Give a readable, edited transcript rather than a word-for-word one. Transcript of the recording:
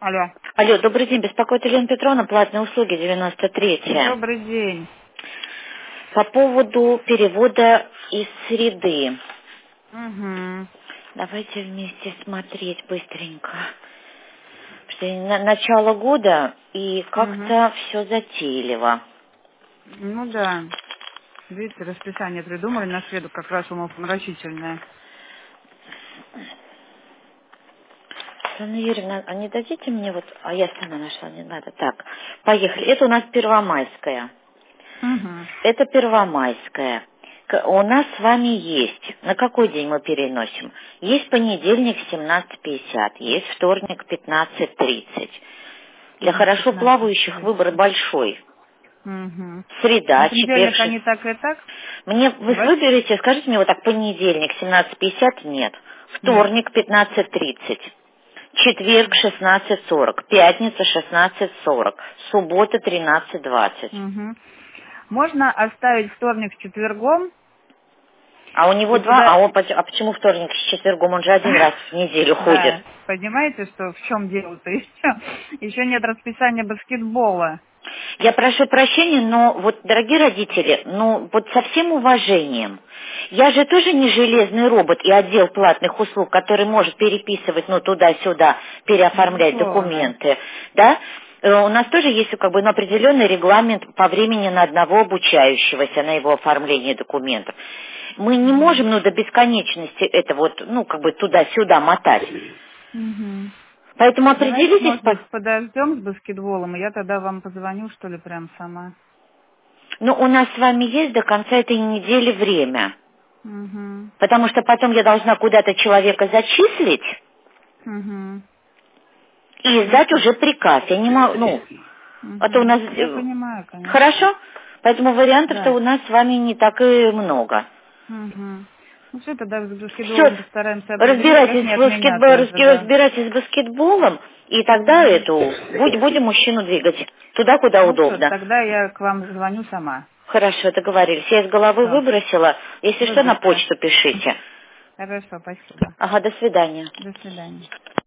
Алло. Алло, добрый день, беспокоит Елена Петровна, платные услуги 93-я. Добрый день. По поводу перевода из среды. Угу. Давайте вместе смотреть быстренько. Потому что начало года, и Угу. как-то все затейливо. Ну да. Видите, расписание придумали на среду, как раз умопомрачительное. Анна Юрьевна, а не дадите мне вот... А я сама нашла, не надо. Так, поехали. Это у нас Первомайская. Угу. Это Первомайская. У нас с вами есть. На какой день мы переносим? Есть понедельник 17:50, есть вторник 15:30. Для хорошо плавающих выбор 15:30. большой. Угу. На Среда, четверг, понедельник они так и так? Вы Давай. выберете, скажите мне вот так, понедельник 17:50, нет. Нет. Вторник 15:30. Четверг 16:40. Пятница 16:40. Суббота 13:20. Угу. Можно оставить вторник с четвергом А у него и два, туда... а почему вторник с четвергом? Он же один раз в неделю ходит. Да. Понимаете, что в чем дело-то еще? Еще нет расписания баскетбола. Я прошу прощения, но вот, дорогие родители, ну вот со всем уважением, я же тоже не железный робот и отдел платных услуг, который может переписывать, ну, туда-сюда, переоформлять Безусловно. документы, да? У нас тоже есть как бы ну, определенный регламент по времени на одного обучающегося, на его оформление документов. Мы не Угу. можем, ну, до бесконечности это вот, ну, как бы туда-сюда мотать. Угу. Поэтому Давайте, определитесь, может быть, подождем с баскетболом, и я тогда вам позвоню, что ли, прям сама. ну, у нас с вами есть до конца этой недели время. Угу. Потому что потом я должна куда-то человека зачислить Угу. и издать Хорошо. уже приказ. Я не могу, ну, а то у Угу. нас... Я понимаю, конечно. Хорошо? Поэтому вариантов-то Да. у нас с вами не так и много. Угу. Ну все, тогда с Все, баскетболом постараемся определить, как мне отменяться уже, да. разбирайтесь с баскетболом, и тогда Угу. будем мужчину двигать туда, куда Ну все, удобно. тогда я к вам звоню сама. Хорошо, договорились. Я из головы Все, выбросила. Если что, на выбросьте. почту пишите. Хорошо, спасибо. Ага, до свидания. До свидания.